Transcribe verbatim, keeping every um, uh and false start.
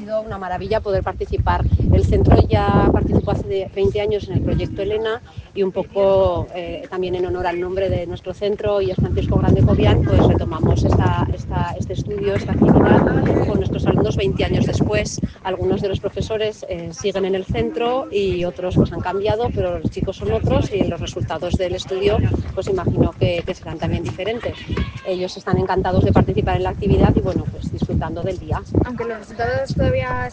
sido una maravilla poder participar. El centro ya participó hace veinte años en el proyecto Elena y un poco eh, también en honor al nombre de nuestro centro y a Francisco Grande Cobian, pues retomamos esta, esta, este estudio, esta actividad con nuestros alumnos veinte años después. Algunos de los profesores eh, siguen en el centro y otros pues han cambiado, pero los chicos son otros y los resultados del estudio pues imagino que, que serán también diferentes. Ellos están encantados de participar en la actividad y bueno, pues disfrutando del día. Aunque los resultados todavía